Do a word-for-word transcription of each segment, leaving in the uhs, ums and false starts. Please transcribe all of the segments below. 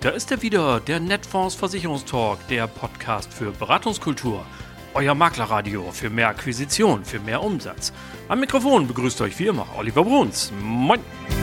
da ist er wieder, der Netfonds Versicherungstalk, der Podcast für Beratungskultur. Euer Maklerradio für mehr Akquisition, für mehr Umsatz. Am Mikrofon begrüßt euch wie immer Oliver Bruns. Moin!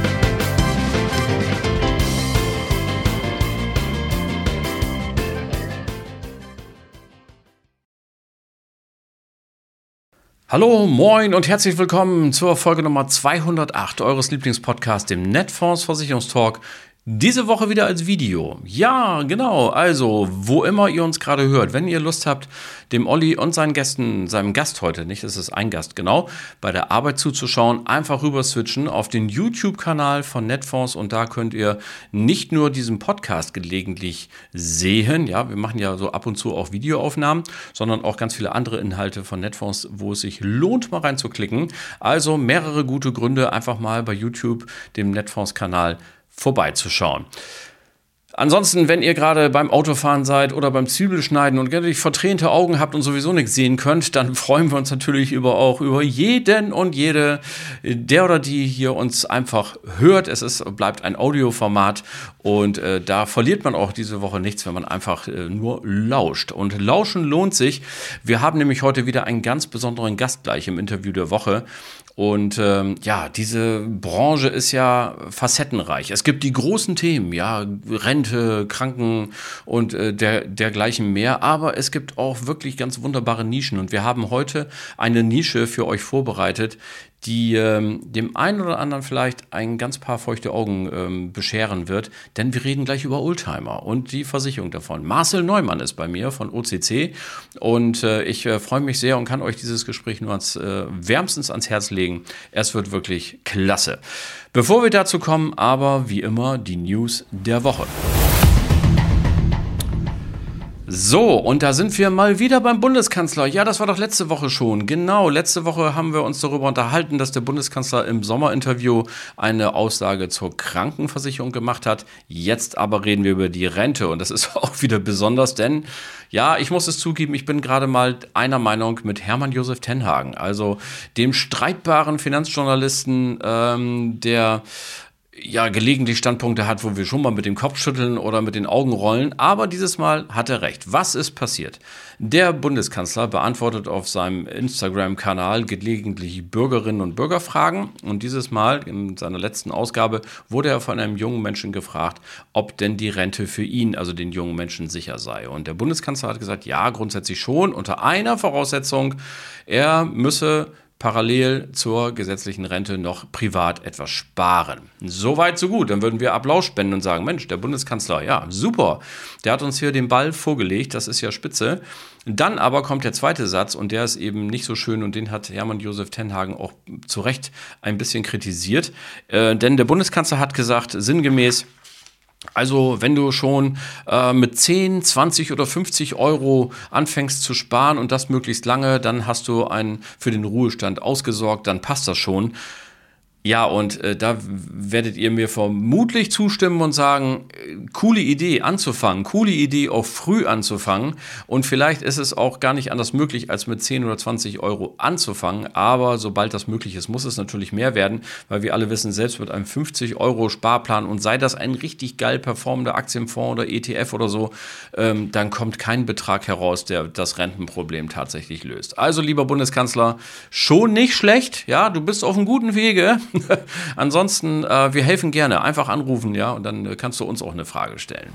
Hallo, moin und herzlich willkommen zur Folge Nummer zweihundertacht eures Lieblingspodcasts, dem Netfonds Versicherungstalk. Diese Woche wieder als Video. Ja, genau, also wo immer ihr uns gerade hört, wenn ihr Lust habt, dem Olli und seinen Gästen, seinem Gast heute, nicht, es ist ein Gast, genau, bei der Arbeit zuzuschauen, einfach rüber switchen auf den YouTube-Kanal von Netfonds und da könnt ihr nicht nur diesen Podcast gelegentlich sehen, ja, wir machen ja so ab und zu auch Videoaufnahmen, sondern auch ganz viele andere Inhalte von Netfonds, wo es sich lohnt, mal reinzuklicken. Also mehrere gute Gründe, einfach mal bei YouTube, dem Netfonds-Kanal, vorbeizuschauen. Ansonsten, wenn ihr gerade beim Autofahren seid oder beim Zwiebelschneiden und wirklich vertränte Augen habt und sowieso nichts sehen könnt, dann freuen wir uns natürlich über auch über jeden und jede, der oder die hier uns einfach hört. Es ist, bleibt ein Audioformat und äh, da verliert man auch diese Woche nichts, wenn man einfach äh, nur lauscht. Und Lauschen lohnt sich. Wir haben nämlich heute wieder einen ganz besonderen Gast gleich im Interview der Woche. Und ähm, ja, diese Branche ist ja facettenreich. Es gibt die großen Themen, ja, Rente, Kranken und äh, der, dergleichen mehr. Aber es gibt auch wirklich ganz wunderbare Nischen. Und wir haben heute eine Nische für euch vorbereitet, die ähm, dem einen oder anderen vielleicht ein ganz paar feuchte Augen ähm, bescheren wird. Denn wir reden gleich über Oldtimer und die Versicherung davon. Marcel Neumann ist bei mir von O C C und äh, ich äh, freue mich sehr und kann euch dieses Gespräch nur ans, äh, wärmstens ans Herz legen. Es wird wirklich klasse. Bevor wir dazu kommen, aber wie immer die News der Woche. So, und da sind wir mal wieder beim Bundeskanzler. Ja, das war doch letzte Woche schon. Genau, letzte Woche haben wir uns darüber unterhalten, dass der Bundeskanzler im Sommerinterview eine Aussage zur Krankenversicherung gemacht hat. Jetzt aber reden wir über die Rente und das ist auch wieder besonders, denn ja, ich muss es zugeben, ich bin gerade mal einer Meinung mit Hermann Josef Tenhagen, also dem streitbaren Finanzjournalisten, ähm, der ja gelegentlich Standpunkte hat, wo wir schon mal mit dem Kopf schütteln oder mit den Augen rollen, aber dieses Mal hat er recht. Was ist passiert? Der Bundeskanzler beantwortet auf seinem Instagram-Kanal gelegentlich Bürgerinnen und Bürgerfragen und dieses Mal, in seiner letzten Ausgabe, wurde er von einem jungen Menschen gefragt, ob denn die Rente für ihn, also den jungen Menschen, sicher sei. Und der Bundeskanzler hat gesagt, ja, grundsätzlich schon, unter einer Voraussetzung, er müsse parallel zur gesetzlichen Rente noch privat etwas sparen. Soweit, so gut. Dann würden wir Applaus spenden und sagen, Mensch, der Bundeskanzler, ja, super. Der hat uns hier den Ball vorgelegt, das ist ja spitze. Dann aber kommt der zweite Satz und der ist eben nicht so schön und den hat Hermann Josef Tenhagen auch zu Recht ein bisschen kritisiert. Äh, denn der Bundeskanzler hat gesagt, sinngemäß, also wenn du schon äh, mit zehn, zwanzig oder fünfzig Euro anfängst zu sparen und das möglichst lange, dann hast du einen für den Ruhestand ausgesorgt, dann passt das schon. Ja, und äh, da werdet ihr mir vermutlich zustimmen und sagen, äh, coole Idee anzufangen, coole Idee auch früh anzufangen und vielleicht ist es auch gar nicht anders möglich, als mit zehn oder zwanzig Euro anzufangen, aber sobald das möglich ist, muss es natürlich mehr werden, weil wir alle wissen, selbst mit einem fünfzig Euro Sparplan und sei das ein richtig geil performender Aktienfonds oder E T F oder so, ähm, dann kommt kein Betrag heraus, der das Rentenproblem tatsächlich löst. Also lieber Bundeskanzler, schon nicht schlecht, ja, du bist auf einem guten Wege. Ansonsten, äh, wir helfen gerne. Einfach anrufen, ja, und dann äh, kannst du uns auch eine Frage stellen.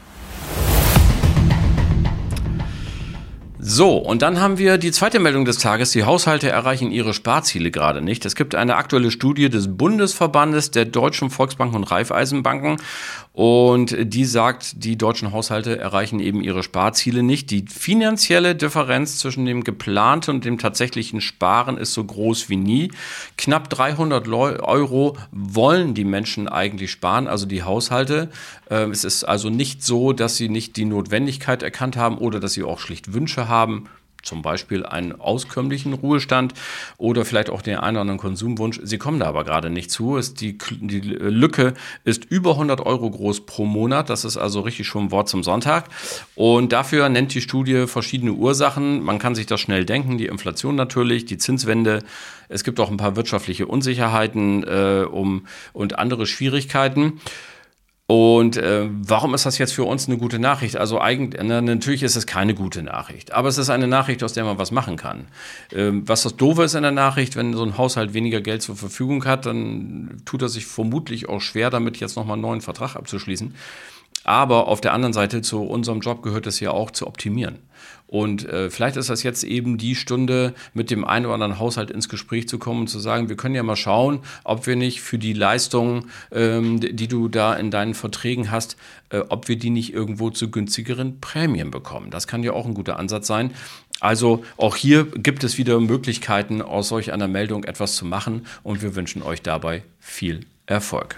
So, und dann haben wir die zweite Meldung des Tages. Die Haushalte erreichen ihre Sparziele gerade nicht. Es gibt eine aktuelle Studie des Bundesverbandes der deutschen Volksbanken und Raiffeisenbanken und die sagt, die deutschen Haushalte erreichen eben ihre Sparziele nicht. Die finanzielle Differenz zwischen dem geplanten und dem tatsächlichen Sparen ist so groß wie nie. Knapp dreihundert Euro wollen die Menschen eigentlich sparen, also die Haushalte. Es ist also nicht so, dass sie nicht die Notwendigkeit erkannt haben oder dass sie auch schlicht Wünsche haben, zum Beispiel einen auskömmlichen Ruhestand oder vielleicht auch den einen oder anderen Konsumwunsch. Sie kommen da aber gerade nicht zu. Ist die, die Lücke ist über hundert Euro groß pro Monat. Das ist also richtig schon ein Wort zum Sonntag. Und dafür nennt die Studie verschiedene Ursachen. Man kann sich das schnell denken. Die Inflation natürlich, die Zinswende. Es gibt auch ein paar wirtschaftliche Unsicherheiten äh, um, und andere Schwierigkeiten. Und äh, warum ist das jetzt für uns eine gute Nachricht? Also eigentlich, na, natürlich ist es keine gute Nachricht, aber es ist eine Nachricht, aus der man was machen kann. Ähm, was das Doofe ist in der Nachricht, wenn so ein Haushalt weniger Geld zur Verfügung hat, dann tut er sich vermutlich auch schwer damit, jetzt nochmal einen neuen Vertrag abzuschließen. Aber auf der anderen Seite, zu unserem Job gehört es ja auch zu optimieren. Und äh, vielleicht ist das jetzt eben die Stunde, mit dem einen oder anderen Haushalt ins Gespräch zu kommen und zu sagen, wir können ja mal schauen, ob wir nicht für die Leistungen, ähm, die du da in deinen Verträgen hast, äh, ob wir die nicht irgendwo zu günstigeren Prämien bekommen. Das kann ja auch ein guter Ansatz sein. Also auch hier gibt es wieder Möglichkeiten, aus solch einer Meldung etwas zu machen, und wir wünschen euch dabei viel Erfolg.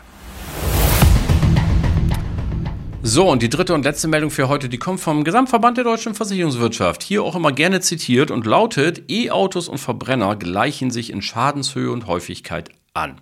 So, und die dritte und letzte Meldung für heute, die kommt vom Gesamtverband der deutschen Versicherungswirtschaft. Hier auch immer gerne zitiert und lautet: E-Autos und Verbrenner gleichen sich in Schadenshöhe und Häufigkeit an.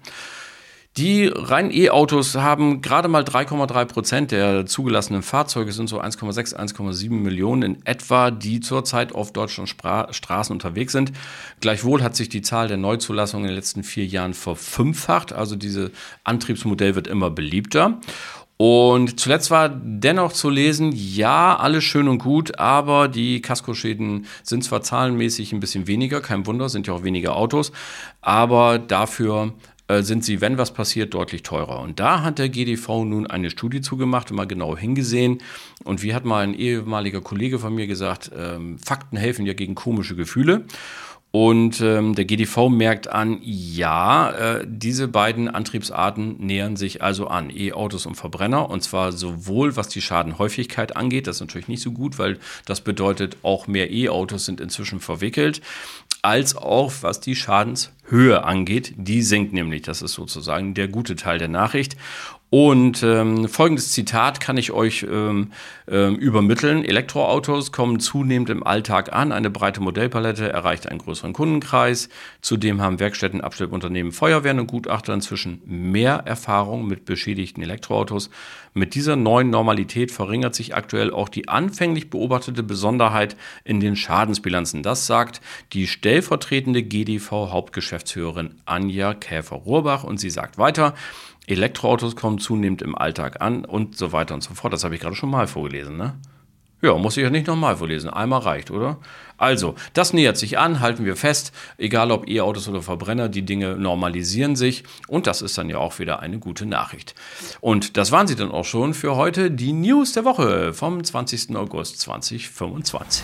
Die reinen E-Autos haben gerade mal drei Komma drei Prozent der zugelassenen Fahrzeuge, sind so eins Komma sechs, eins Komma sieben Millionen in etwa, die zurzeit auf deutschen Spra- Straßen unterwegs sind. Gleichwohl hat sich die Zahl der Neuzulassungen in den letzten vier Jahren verfünffacht. Also dieses Antriebsmodell wird immer beliebter. Und zuletzt war dennoch zu lesen, ja, alles schön und gut, aber die Kaskoschäden sind zwar zahlenmäßig ein bisschen weniger, kein Wunder, sind ja auch weniger Autos, aber dafür äh, sind sie, wenn was passiert, deutlich teurer. Und da hat der G D V nun eine Studie zugemacht und mal genau hingesehen. Und wie hat mal ein ehemaliger Kollege von mir gesagt, ähm, Fakten helfen ja gegen komische Gefühle. Und ähm, der G D V merkt an, ja, äh, diese beiden Antriebsarten nähern sich also an, E-Autos und Verbrenner, und zwar sowohl was die Schadenhäufigkeit angeht, das ist natürlich nicht so gut, weil das bedeutet, auch mehr E-Autos sind inzwischen verwickelt, als auch was die Schadenshöhe angeht, die sinkt nämlich, das ist sozusagen der gute Teil der Nachricht. Und ähm, folgendes Zitat kann ich euch ähm, ähm, übermitteln. Elektroautos kommen zunehmend im Alltag an. Eine breite Modellpalette erreicht einen größeren Kundenkreis. Zudem haben Werkstätten, Abschleppunternehmen, Feuerwehren und Gutachter inzwischen mehr Erfahrung mit beschädigten Elektroautos. Mit dieser neuen Normalität verringert sich aktuell auch die anfänglich beobachtete Besonderheit in den Schadensbilanzen. Das sagt die stellvertretende G D V-Hauptgeschäftsführerin Anja Käfer-Rohrbach, und sie sagt weiter: Elektroautos kommen zunehmend im Alltag an und so weiter und so fort. Das habe ich gerade schon mal vorgelesen, ne? Ja, muss ich ja nicht nochmal vorlesen. Einmal reicht, oder? Also, das nähert sich an, halten wir fest. Egal ob E-Autos oder Verbrenner, die Dinge normalisieren sich. Und das ist dann ja auch wieder eine gute Nachricht. Und das waren sie dann auch schon für heute. Die News der Woche vom zwanzigsten August zweitausendfünfundzwanzig.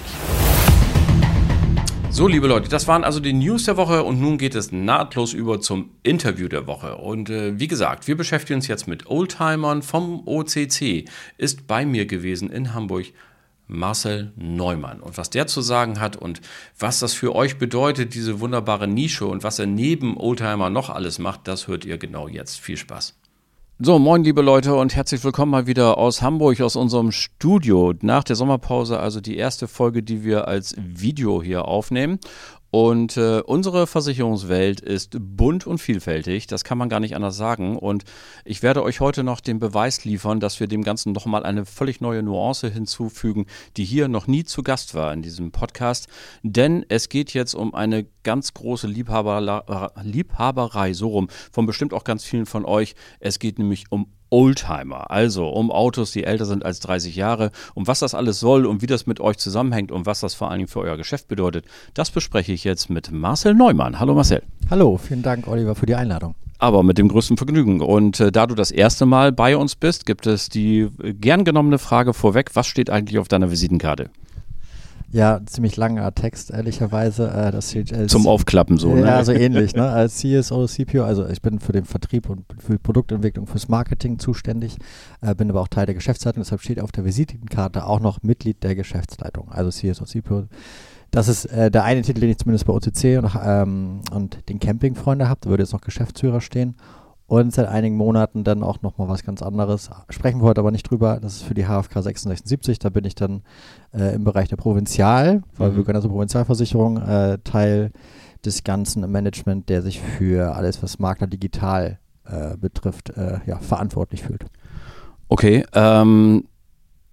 So, liebe Leute, das waren also die News der Woche, und nun geht es nahtlos über zum Interview der Woche. Und äh, wie gesagt, wir beschäftigen uns jetzt mit Oldtimern. Vom O C C ist bei mir gewesen in Hamburg Marcel Neumann. Und was der zu sagen hat und was das für euch bedeutet, diese wunderbare Nische, und was er neben Oldtimer noch alles macht, das hört ihr genau jetzt. Viel Spaß. So, moin liebe Leute und herzlich willkommen mal wieder aus Hamburg, aus unserem Studio. Nach der Sommerpause also die erste Folge, die wir als Video hier aufnehmen. Und äh, unsere Versicherungswelt ist bunt und vielfältig, das kann man gar nicht anders sagen. Und ich werde euch heute noch den Beweis liefern, dass wir dem Ganzen nochmal eine völlig neue Nuance hinzufügen, die hier noch nie zu Gast war in diesem Podcast. Denn es geht jetzt um eine ganz große Liebhaber, Liebhaberei, so rum, von bestimmt auch ganz vielen von euch. Es geht nämlich um Oldtimer, also um Autos, die älter sind als dreißig Jahre. Um was das alles soll und wie das mit euch zusammenhängt und was das vor allen Dingen für euer Geschäft bedeutet, das bespreche ich jetzt mit Marcel Neumann. Hallo Marcel. Hallo, vielen Dank Oliver für die Einladung. Aber mit dem größten Vergnügen. Und äh, da du das erste Mal bei uns bist, gibt es die äh, gern genommene Frage vorweg: Was steht eigentlich auf deiner Visitenkarte? Ja, ziemlich langer Text, ehrlicherweise. Äh, das steht als, Zum Aufklappen so, ja, ne? Ja, so ähnlich, ne? Als C S O, C P O, also ich bin für den Vertrieb und für die Produktentwicklung, fürs Marketing zuständig, äh, bin aber auch Teil der Geschäftsleitung, deshalb steht auf der Visitenkarte auch noch Mitglied der Geschäftsleitung, also C S O, C P O. Das ist äh, der eine Titel, den ich zumindest bei O C C und, ähm, und den Campingfreunde habe, da würde jetzt noch Geschäftsführer stehen. Und seit einigen Monaten dann auch nochmal was ganz anderes. Sprechen wir heute aber nicht drüber. Das ist für die H F K sechsundsechzig. Da bin ich dann äh, im Bereich der Provinzial, weil mhm. wir können also Provinzialversicherung, äh, Teil des ganzen Management, der sich für alles, was Makler digital äh, betrifft, äh, ja, verantwortlich fühlt. Okay, ähm,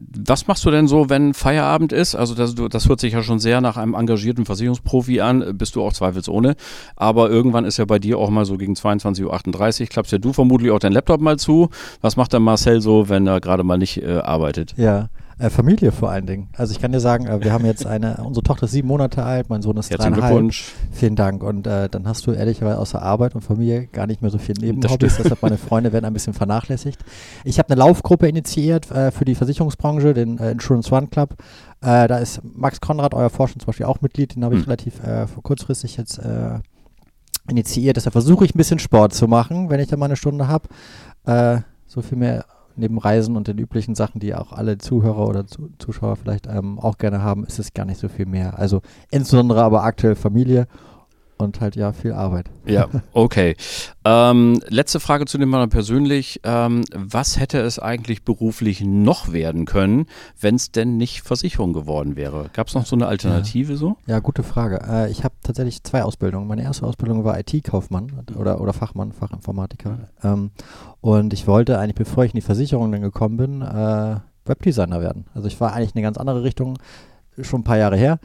Was machst du denn so, wenn Feierabend ist? Also das, das hört sich ja schon sehr nach einem engagierten Versicherungsprofi an, bist du auch zweifelsohne. Aber irgendwann ist ja bei dir auch mal so gegen zweiundzwanzig Uhr achtunddreißig, klappst ja du vermutlich auch deinen Laptop mal zu. Was macht dann Marcel so, wenn er gerade mal nicht äh, arbeitet? Ja, äh, Familie vor allen Dingen. Also ich kann dir sagen, äh, wir haben jetzt eine, unsere Tochter ist sieben Monate alt, mein Sohn ist Herzlichen dreieinhalb. Glückwunsch. Vielen Dank. Und äh, dann hast du ehrlicherweise außer Arbeit und Familie gar nicht mehr so viel Das Nebenhobbys, stimmt. deshalb meine Freunde werden ein bisschen vernachlässigt. Ich habe eine Laufgruppe initiiert äh, für die Versicherungsbranche, den äh, Insurance One Club. Äh, da ist Max Konrad, euer Forscher zum Beispiel auch Mitglied, den habe ich Hm. relativ äh, kurzfristig jetzt äh, initiiert. Deshalb versuche ich ein bisschen Sport zu machen, wenn ich da mal eine Stunde habe. Äh, so viel mehr neben Reisen und den üblichen Sachen, die auch alle Zuhörer oder Zu- Zuschauer vielleicht ähm, auch gerne haben, ist es gar nicht so viel mehr. Also insbesondere aber aktuell Familie und halt ja viel Arbeit. Ja, okay. Ähm, letzte Frage zu dem Mann persönlich. Ähm, was hätte es eigentlich beruflich noch werden können, wenn es denn nicht Versicherung geworden wäre? Gab es noch so eine Alternative so? Ja, gute Frage. Äh, ich habe tatsächlich zwei Ausbildungen. Meine erste Ausbildung war I T-Kaufmann oder, oder Fachmann, Fachinformatiker. Ähm, und ich wollte eigentlich, bevor ich in die Versicherung dann gekommen bin, äh, Webdesigner werden. Also ich war eigentlich in eine ganz andere Richtung, schon ein paar Jahre her,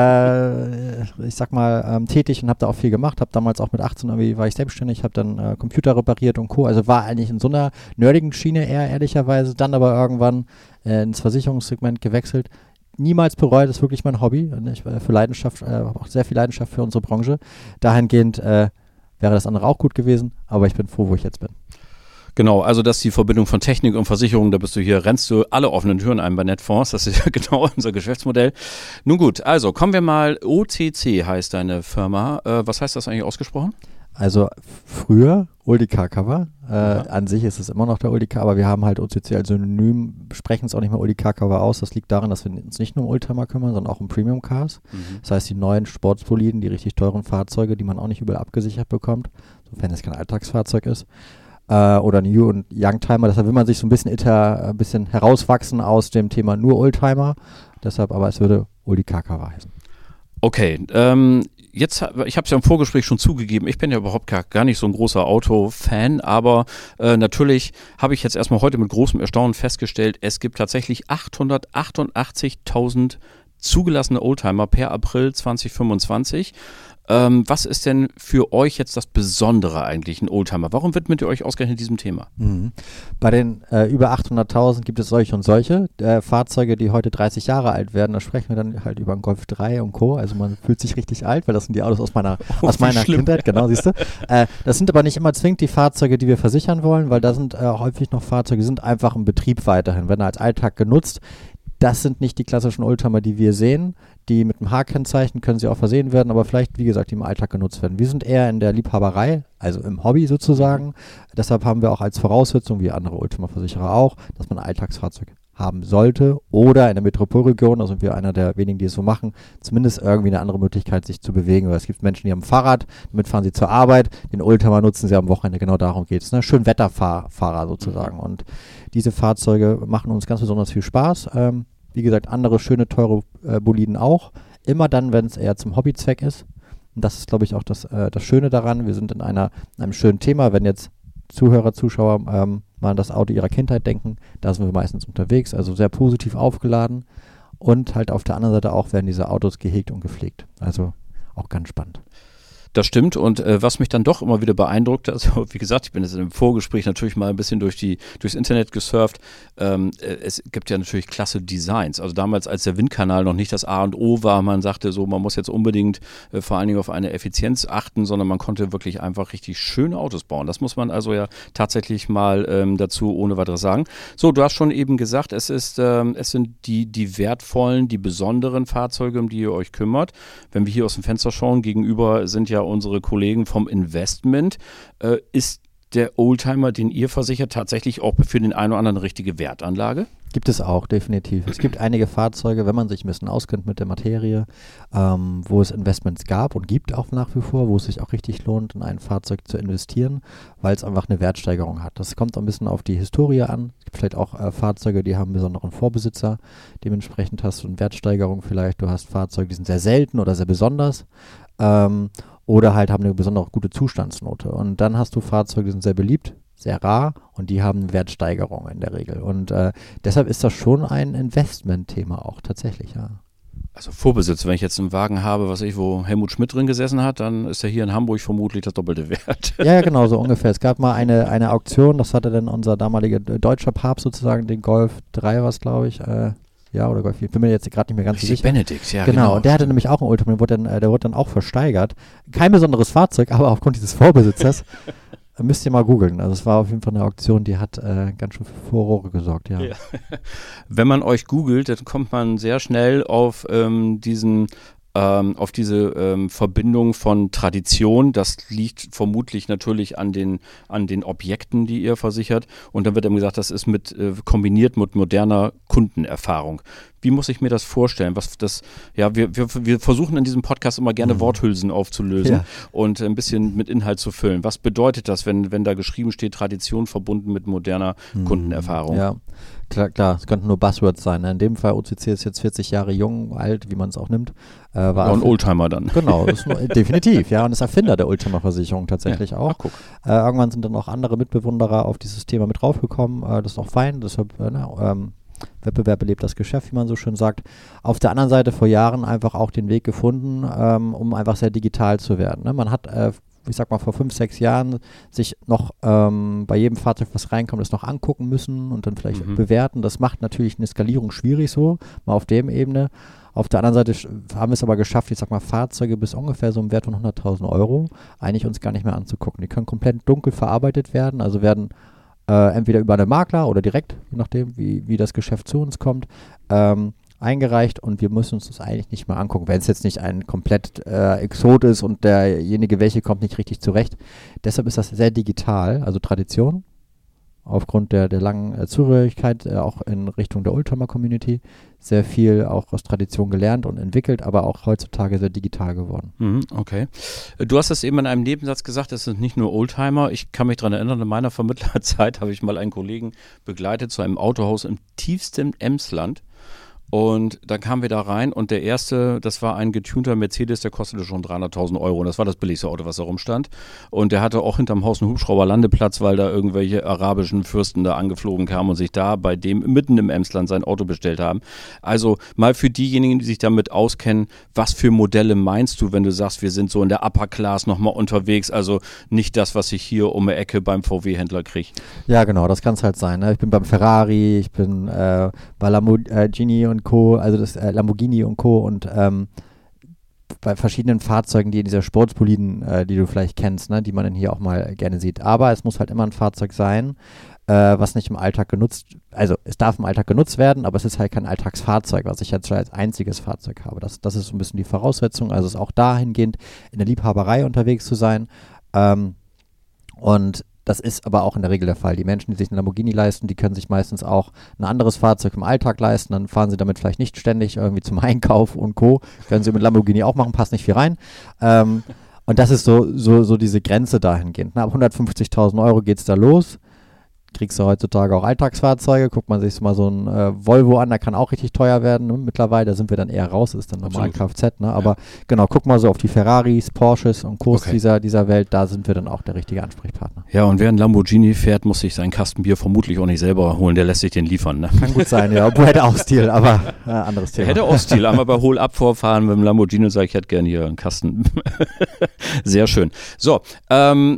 äh, ich sag mal, ähm, tätig und habe da auch viel gemacht. Habe damals auch mit achtzehn irgendwie war ich selbstständig, habe dann äh, Computer repariert und Co. Also war eigentlich in so einer nerdigen Schiene eher ehrlicherweise, dann aber irgendwann äh, ins Versicherungssegment gewechselt. Niemals bereut, das ist wirklich mein Hobby. Und ich äh, für Leidenschaft, äh, habe auch sehr viel Leidenschaft für unsere Branche. Dahingehend äh, wäre das andere auch gut gewesen, aber ich bin froh, wo ich jetzt bin. Genau, also das ist die Verbindung von Technik und Versicherung, da bist du hier, rennst du alle offenen Türen ein bei Netfonds, das ist ja genau unser Geschäftsmodell. Nun gut, also kommen wir mal, O T C heißt deine Firma, äh, was heißt das eigentlich ausgesprochen? Also f- früher Oldtimer Cover, äh, Ja. an sich ist es immer noch der Oldtimer, aber wir haben halt O T C als Synonym, sprechen es auch nicht mehr Oldtimer Cover aus. Das liegt daran, dass wir uns nicht nur um Oldtimer kümmern, sondern auch um Premium Cars. Mhm. Das heißt, die neuen Sportsboliden, die richtig teuren Fahrzeuge, die man auch nicht überall abgesichert bekommt, sofern es kein Alltagsfahrzeug ist. Äh, oder New- und Youngtimer. Deshalb will man sich so ein bisschen, iter, ein bisschen herauswachsen aus dem Thema nur Oldtimer. Deshalb aber, es würde Oldtimer Cover heißen. Okay, ähm, jetzt, hab- ich habe es ja im Vorgespräch schon zugegeben, ich bin ja überhaupt gar, gar nicht so ein großer Auto-Fan, aber äh, natürlich habe ich jetzt erstmal heute mit großem Erstaunen festgestellt, es gibt tatsächlich achthundertachtundachtzigtausend zugelassene Oldtimer per April zwanzig fünfundzwanzig. Ähm, was ist denn für euch jetzt das Besondere eigentlich, ein Oldtimer? Warum widmet ihr euch ausgerechnet diesem Thema? Mhm. Bei den äh, über achthunderttausend gibt es solche und solche äh, Fahrzeuge, die heute dreißig Jahre alt werden. Da sprechen wir dann halt über einen Golf drei und Co. Also man fühlt sich richtig alt, weil das sind die Autos aus meiner, Oh, aus wie meiner schlimm. Kindheit. Genau, siehst du. Äh, das sind aber nicht immer zwingend die Fahrzeuge, die wir versichern wollen, weil da sind äh, häufig noch Fahrzeuge, die sind einfach im Betrieb weiterhin, werden als Alltag genutzt. Das sind nicht die klassischen Oldtimer, die wir sehen. Die mit dem H-Kennzeichen können sie auch versehen werden, aber vielleicht, wie gesagt, die im Alltag genutzt werden. Wir sind eher in der Liebhaberei, also im Hobby sozusagen. Deshalb haben wir auch als Voraussetzung, wie andere Oldtimer-Versicherer auch, dass man ein Alltagsfahrzeug haben sollte oder in der Metropolregion, da sind wir einer der wenigen, die es so machen, zumindest irgendwie eine andere Möglichkeit, sich zu bewegen. Weil es gibt Menschen, die haben ein Fahrrad, damit fahren sie zur Arbeit, den Oldtimer nutzen sie am Wochenende, genau darum geht es. Ne? Schön Wetterfahrer sozusagen. Und diese Fahrzeuge machen uns ganz besonders viel Spaß. Ähm, wie gesagt, andere schöne, teure äh, Boliden auch. Immer dann, wenn es eher zum Hobbyzweck ist. Und das ist, glaube ich, auch das, äh, das Schöne daran. Wir sind in einer, in einem schönen Thema. Wenn jetzt Zuhörer, Zuschauer ähm, mal an das Auto ihrer Kindheit denken, da sind wir meistens unterwegs. Also sehr positiv aufgeladen. Und halt auf der anderen Seite auch werden diese Autos gehegt und gepflegt. Also auch ganz spannend. Das stimmt und äh, was mich dann doch immer wieder beeindruckt, also wie gesagt, ich bin jetzt im Vorgespräch natürlich mal ein bisschen durch die, durchs Internet gesurft, ähm, äh, es gibt ja natürlich klasse Designs, also damals als der Windkanal noch nicht das A und O war, man sagte so, man muss jetzt unbedingt äh, vor allen Dingen auf eine Effizienz achten, sondern man konnte wirklich einfach richtig schöne Autos bauen, das muss man also ja tatsächlich mal ähm, dazu ohne weiteres sagen. So, du hast schon eben gesagt, es ist, ähm, es sind die, die wertvollen, die besonderen Fahrzeuge, um die ihr euch kümmert. Wenn wir hier aus dem Fenster schauen, gegenüber sind ja unsere Kollegen vom Investment. Äh, ist der Oldtimer, den ihr versichert, tatsächlich auch für den einen oder anderen eine richtige Wertanlage? Gibt es auch, definitiv. Es gibt einige Fahrzeuge, wenn man sich ein bisschen auskennt mit der Materie, ähm, wo es Investments gab und gibt auch nach wie vor, wo es sich auch richtig lohnt, in ein Fahrzeug zu investieren, weil es einfach eine Wertsteigerung hat. Das kommt ein bisschen auf die Historie an. Es gibt vielleicht auch äh, Fahrzeuge, die haben einen besonderen Vorbesitzer. Dementsprechend hast du eine Wertsteigerung vielleicht. Du hast Fahrzeuge, die sind sehr selten oder sehr besonders. Ähm, oder halt haben eine besonders gute Zustandsnote. Und dann hast du Fahrzeuge, die sind sehr beliebt, sehr rar und die haben Wertsteigerungen in der Regel. Und äh, deshalb ist das schon ein Investmentthema auch tatsächlich, ja. Also Vorbesitz, wenn ich jetzt einen Wagen habe, was ich, wo Helmut Schmidt drin gesessen hat, dann ist er hier in Hamburg vermutlich das doppelte Wert. Ja, ja, genau, so ungefähr. Es gab mal eine, eine Auktion, das hatte dann unser damaliger deutscher Papst sozusagen, den Golf drei war es, glaube ich, äh, ja, oder Golf vier, ich bin mir jetzt gerade nicht mehr ganz Richtig, sicher. Benedikt, ja, genau. genau. Und der hatte nämlich auch einen Ultima, der wurde dann, äh, der wurde dann auch versteigert. Kein besonderes Fahrzeug, aber aufgrund dieses Vorbesitzers müsst ihr mal googeln. Also es war auf jeden Fall eine Auktion, die hat äh, ganz schön für Furore gesorgt, ja. ja. Wenn man euch googelt, dann kommt man sehr schnell auf ähm, diesen ähm, auf diese ähm, Verbindung von Tradition. Das liegt vermutlich natürlich an den an den Objekten, die ihr versichert. Und dann wird eben gesagt, das ist mit äh, kombiniert mit moderner Kundenerfahrung. Wie muss ich mir das vorstellen? Was das, ja, wir, wir, wir versuchen in diesem Podcast immer gerne mhm. Worthülsen aufzulösen ja. und ein bisschen mit Inhalt zu füllen. Was bedeutet das, wenn, wenn da geschrieben steht, Tradition verbunden mit moderner mhm. Kundenerfahrung? Ja, klar, klar, es könnten nur Buzzwords sein. Ne? In dem Fall O C C ist jetzt vierzig Jahre jung, alt, wie man es auch nimmt. Äh, war ja, ein Oldtimer dann. Genau, ist nur, definitiv, ja, und ist Erfinder der Oldtimer-Versicherung tatsächlich ja. auch. Ach, guck. Äh, irgendwann sind dann auch andere Mitbewunderer auf dieses Thema mit draufgekommen. Äh, das ist auch fein, deshalb, äh, na, ähm, Wettbewerb belebt das Geschäft, wie man so schön sagt. Auf der anderen Seite vor Jahren einfach auch den Weg gefunden, ähm, um einfach sehr digital zu werden. Ne? Man hat, äh, ich sag mal, vor fünf, sechs Jahren sich noch ähm, bei jedem Fahrzeug, was reinkommt, das noch angucken müssen und dann vielleicht mhm. bewerten. Das macht natürlich eine Skalierung schwierig so, mal auf dem Ebene. Auf der anderen Seite haben wir es aber geschafft, ich sag mal, Fahrzeuge bis ungefähr so im Wert von hunderttausend Euro eigentlich uns gar nicht mehr anzugucken. Die können komplett dunkel verarbeitet werden, also werden Äh, entweder über einen Makler oder direkt, je nachdem, wie, wie das Geschäft zu uns kommt, ähm, eingereicht und wir müssen uns das eigentlich nicht mehr angucken, wenn es jetzt nicht ein komplett äh, Exot ist und derjenige, welche kommt nicht richtig zurecht. Deshalb ist das sehr digital, also Tradition, aufgrund der, der langen äh, Zugehörigkeit, äh, auch in Richtung der Oldtimer-Community, sehr viel auch aus Tradition gelernt und entwickelt, aber auch heutzutage sehr digital geworden. Mhm, okay. Du hast es eben in einem Nebensatz gesagt, es sind nicht nur Oldtimer. Ich kann mich daran erinnern, in meiner Vermittlerzeit habe ich mal einen Kollegen begleitet zu einem Autohaus im tiefsten Emsland. Und dann kamen wir da rein und der erste, das war ein getunter Mercedes, der kostete schon dreihunderttausend Euro und das war das billigste Auto, was da rumstand. Und der hatte auch hinterm Haus einen Hubschrauberlandeplatz, weil da irgendwelche arabischen Fürsten da angeflogen kamen und sich da bei dem mitten im Emsland sein Auto bestellt haben. Also mal für diejenigen, die sich damit auskennen, was für Modelle meinst du, wenn du sagst, wir sind so in der Upper Class nochmal unterwegs, also nicht das, was ich hier um die Ecke beim V W-Händler kriege. Ja genau, das kann es halt sein. Ne? Ich bin beim Ferrari, ich bin äh, bei Lamborghini und Co., also das äh, Lamborghini und Co. und ähm, bei verschiedenen Fahrzeugen, die in dieser Sportsboliden, äh, die du vielleicht kennst, ne, die man dann hier auch mal gerne sieht. Aber es muss halt immer ein Fahrzeug sein, äh, was nicht im Alltag genutzt, also es darf im Alltag genutzt werden, aber es ist halt kein Alltagsfahrzeug, was ich jetzt als einziges Fahrzeug habe. Das, das ist so ein bisschen die Voraussetzung, also es ist auch dahingehend in der Liebhaberei unterwegs zu sein. Ähm, und das ist aber auch in der Regel der Fall. Die Menschen, die sich einen Lamborghini leisten, die können sich meistens auch ein anderes Fahrzeug im Alltag leisten. Dann fahren sie damit vielleicht nicht ständig irgendwie zum Einkauf und Co. Können sie mit Lamborghini auch machen, passt nicht viel rein. Ähm, und das ist so, so, so diese Grenze dahingehend. Na, ab hundertfünfzigtausend Euro geht es da los. Kriegst du heutzutage auch Alltagsfahrzeuge. Guckt man sich mal so ein äh, Volvo an, der kann auch richtig teuer werden. Ne? Mittlerweile, da sind wir dann eher raus, das ist dann normal Kfz. Ne? Aber ja. genau, guck mal so auf die Ferraris, Porsches und Co. Okay. dieser, dieser Welt, da sind wir dann auch der richtige Ansprechpartner. Ja, und wer ein Lamborghini fährt, muss sich sein Kastenbier vermutlich auch nicht selber holen, der lässt sich den liefern. Ne? Kann gut sein, ja, obwohl hätte auch Stil, aber äh, anderes Thema. Er hätte auch Stil, einmal bei Hol-Ab-Vorfahren mit dem Lamborghini und sage, ich hätte gerne hier einen Kasten. Sehr schön. So, ähm,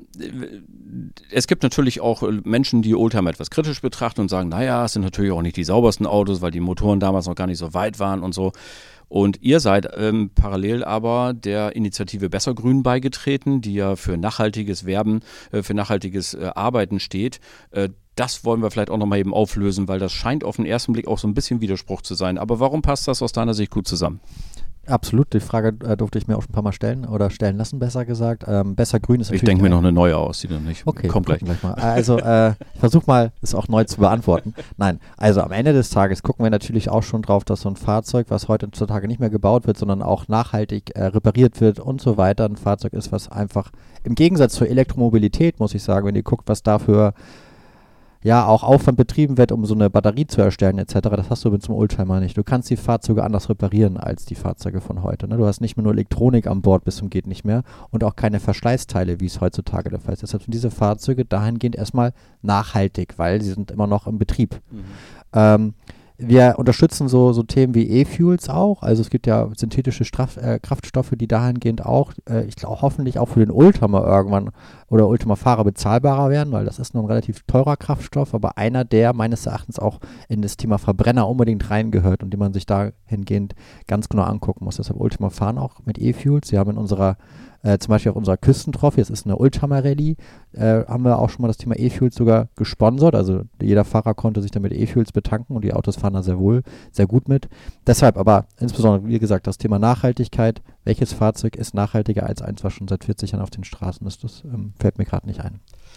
es gibt natürlich auch Menschen, die Oldtimer etwas kritisch betrachten und sagen, naja, es sind natürlich auch nicht die saubersten Autos, weil die Motoren damals noch gar nicht so weit waren und so. Und ihr seid ähm, parallel aber der Initiative Bessergrün beigetreten, die ja für nachhaltiges Werben, äh, für nachhaltiges äh, Arbeiten steht. Äh, das wollen wir vielleicht auch nochmal eben auflösen, weil das scheint auf den ersten Blick auch so ein bisschen Widerspruch zu sein. Aber warum passt das aus deiner Sicht gut zusammen? Absolut, die Frage äh, durfte ich mir auch schon ein paar Mal stellen oder stellen lassen, besser gesagt. Ähm, besser grün ist natürlich... Ich denke mir noch eine neue aus, die dann nicht. Okay, kommt gleich. gleich mal. Also äh, ich versuche mal, es auch neu zu beantworten. Nein, also am Ende des Tages gucken wir natürlich auch schon drauf, dass so ein Fahrzeug, was heutzutage nicht mehr gebaut wird, sondern auch nachhaltig äh, repariert wird und so weiter, ein Fahrzeug ist, was einfach im Gegensatz zur Elektromobilität, muss ich sagen, wenn ihr guckt, was dafür... ja auch Aufwand betrieben wird, um so eine Batterie zu erstellen et cetera. Das hast du mit so einem Oldtimer nicht. Du kannst die Fahrzeuge anders reparieren als die Fahrzeuge von heute. Ne? Du hast nicht mehr nur Elektronik an Bord bis zum geht nicht mehr und auch keine Verschleißteile, wie es heutzutage der Fall ist. Deshalb sind diese Fahrzeuge dahingehend erstmal nachhaltig, weil sie sind immer noch im Betrieb. Mhm. Ähm, Wir unterstützen so, so Themen wie E-Fuels auch. Also es gibt ja synthetische Straf, äh, Kraftstoffe, die dahingehend auch, äh, ich glaube hoffentlich auch für den Oldtimer irgendwann oder Oldtimer-Fahrer bezahlbarer werden, weil das ist nur ein relativ teurer Kraftstoff, aber einer, der meines Erachtens auch in das Thema Verbrenner unbedingt reingehört und den man sich dahingehend ganz genau angucken muss. Deshalb Oldtimer fahren auch mit E-Fuels. Wir haben in unserer Äh, zum Beispiel auf unserer Küstentrophy, das ist eine Oldtimer-Rallye, äh, haben wir auch schon mal das Thema E-Fuels sogar gesponsert. Also jeder Fahrer konnte sich damit E-Fuels betanken und die Autos fahren da sehr wohl, sehr gut mit. Deshalb aber insbesondere, wie gesagt, das Thema Nachhaltigkeit. Welches Fahrzeug ist nachhaltiger als eins, was schon seit vierzig Jahren auf den Straßen ist? Das ähm, fällt mir gerade nicht ein.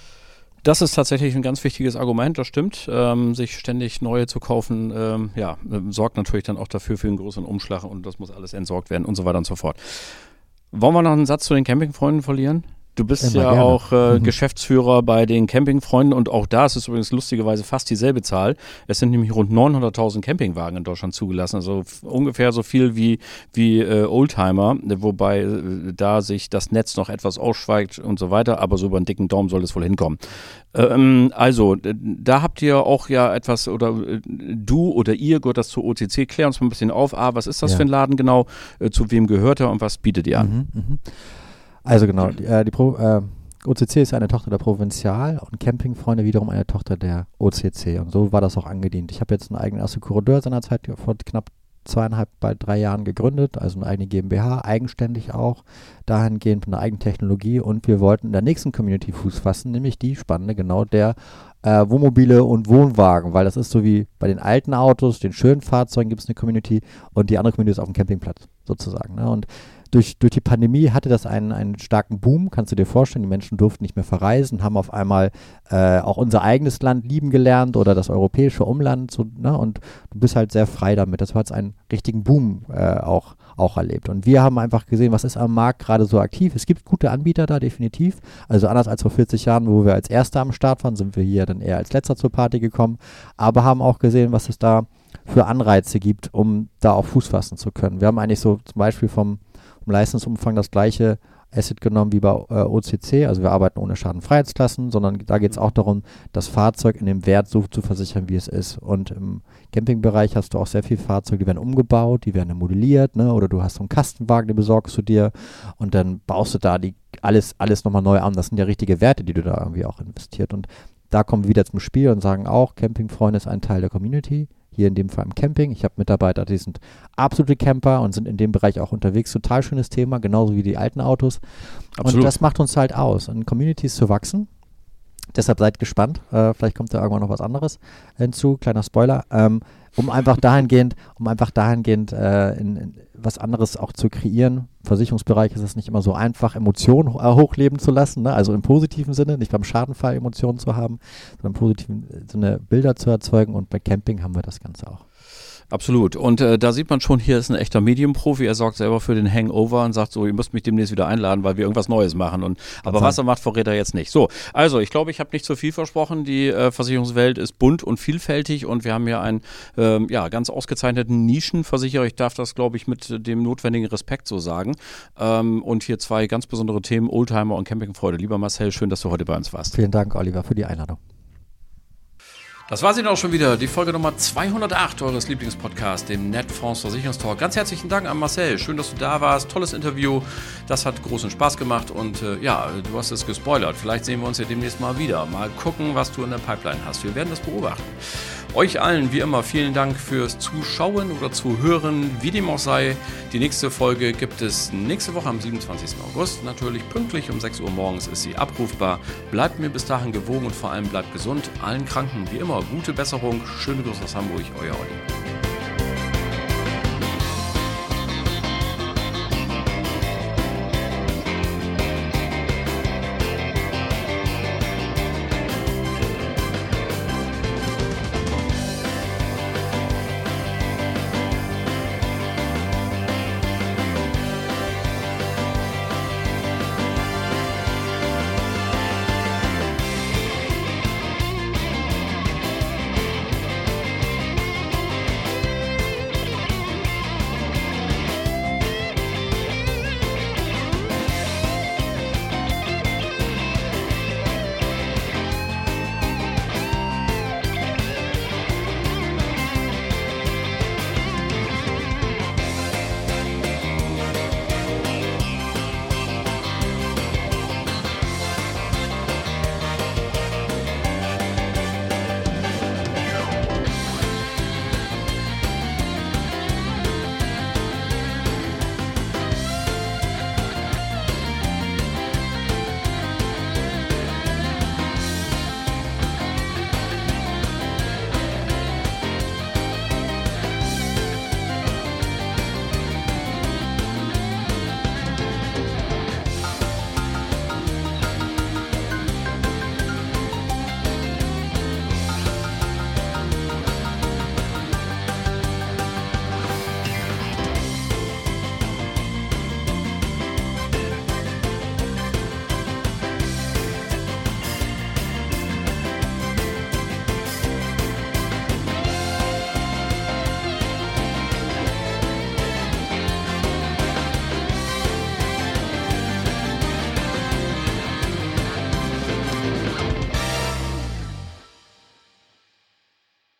Das ist tatsächlich ein ganz wichtiges Argument, das stimmt. Ähm, sich ständig neue zu kaufen, ähm, ja, sorgt natürlich dann auch dafür für einen größeren Umschlag und das muss alles entsorgt werden und so weiter und so fort. Wollen wir noch einen Satz zu den Campingfreunden verlieren? Du bist Immer ja gerne. auch äh, mhm. Geschäftsführer bei den Campingfreunden und auch da ist es übrigens lustigerweise fast dieselbe Zahl. Es sind nämlich rund neunhunderttausend Campingwagen in Deutschland zugelassen, also f- ungefähr so viel wie, wie äh, Oldtimer, wobei äh, da sich das Netz noch etwas ausschweigt und so weiter, aber so über einen dicken Daumen soll es wohl hinkommen. Ähm, also, äh, da habt ihr auch ja etwas, oder äh, du oder ihr gehört das zur O C C, klär uns mal ein bisschen auf. A, was ist das ja. für ein Laden genau, äh, zu wem gehört er und was bietet ihr an? Mhm, mh. Also genau, die, äh, die Pro, äh, O C C ist eine Tochter der Provinzial und Campingfreunde wiederum eine Tochter der O C C und so war das auch angedient. Ich habe jetzt einen eigenen Assekurateur seinerzeit vor knapp zweieinhalb, bald drei Jahren gegründet, also eine eigene GmbH, eigenständig auch, dahingehend eine eigene Technologie und wir wollten in der nächsten Community Fuß fassen, nämlich die spannende, genau der äh, Wohnmobile und Wohnwagen, weil das ist so wie bei den alten Autos, den schönen Fahrzeugen gibt es eine Community und die andere Community ist auf dem Campingplatz sozusagen. Ne? Und Durch, durch die Pandemie hatte das einen, einen starken Boom, kannst du dir vorstellen. Die Menschen durften nicht mehr verreisen, haben auf einmal äh, auch unser eigenes Land lieben gelernt oder das europäische Umland. So, ne? Und du bist halt sehr frei damit. Das hat einen richtigen Boom äh, auch, auch erlebt. Und wir haben einfach gesehen, was ist am Markt gerade so aktiv. Es gibt gute Anbieter da, definitiv. Also anders als vor vierzig Jahren, wo wir als Erster am Start waren, sind wir hier dann eher als Letzter zur Party gekommen. Aber haben auch gesehen, was es da für Anreize gibt, um da auch Fuß fassen zu können. Wir haben eigentlich so zum Beispiel vom im Leistungsumfang das gleiche Asset genommen wie bei äh, O C C, also wir arbeiten ohne Schadenfreiheitsklassen, sondern da geht es auch darum, das Fahrzeug in dem Wert so zu versichern, wie es ist. Und im Campingbereich hast du auch sehr viele Fahrzeuge, die werden umgebaut, die werden modelliert, ne? Oder du hast so einen Kastenwagen, den besorgst du dir und dann baust du da die alles, alles nochmal neu an. Das sind ja richtige Werte, die du da irgendwie auch investiert. Und da kommen wir wieder zum Spiel und sagen auch, Campingfreunde ist ein Teil der Community. Hier in dem Fall im Camping. Ich habe Mitarbeiter, die sind absolute Camper und sind in dem Bereich auch unterwegs. Total schönes Thema, genauso wie die alten Autos. Absolut. Und das macht uns halt aus, in Communities zu wachsen. Deshalb seid gespannt. Äh, vielleicht kommt da irgendwann noch was anderes hinzu. Kleiner Spoiler. Ähm, um einfach dahingehend, um einfach dahingehend äh, in, in was anderes auch zu kreieren. Im Versicherungsbereich ist es nicht immer so einfach, Emotionen ho- äh, hochleben zu lassen, ne? Also im positiven Sinne, nicht beim Schadenfall Emotionen zu haben, sondern im positiven Sinne Bilder zu erzeugen und bei Camping haben wir das Ganze auch. Absolut. Und äh, da sieht man schon, hier ist ein echter Medienprofi. Er sorgt selber für den Hangover und sagt so, ihr müsst mich demnächst wieder einladen, weil wir irgendwas Neues machen. Und aber was er macht, verrät er jetzt nicht. So, also ich glaube, ich habe nicht zu viel versprochen. Die äh, Versicherungswelt ist bunt und vielfältig und wir haben hier einen ähm, ja, ganz ausgezeichneten Nischenversicherer. Ich darf das, glaube ich, mit dem notwendigen Respekt so sagen. Ähm, und hier zwei ganz besondere Themen, Oldtimer und Campingfreude. Lieber Marcel, schön, dass du heute bei uns warst. Vielen Dank, Oliver, für die Einladung. Das war sie dann auch schon wieder, die Folge Nummer zweihundertacht eures Lieblingspodcasts, dem Netfonds Versicherungstalk. Ganz herzlichen Dank an Marcel, schön, dass du da warst, tolles Interview, das hat großen Spaß gemacht und äh, ja, du hast es gespoilert, vielleicht sehen wir uns ja demnächst mal wieder, mal gucken, was du in der Pipeline hast, wir werden das beobachten. Euch allen, wie immer, vielen Dank fürs Zuschauen oder Zuhören, wie dem auch sei. Die nächste Folge gibt es nächste Woche am siebenundzwanzigsten August. Natürlich pünktlich um sechs Uhr morgens ist sie abrufbar. Bleibt mir bis dahin gewogen und vor allem bleibt gesund. Allen Kranken, wie immer, gute Besserung. Schöne Grüße aus Hamburg, euer Olli.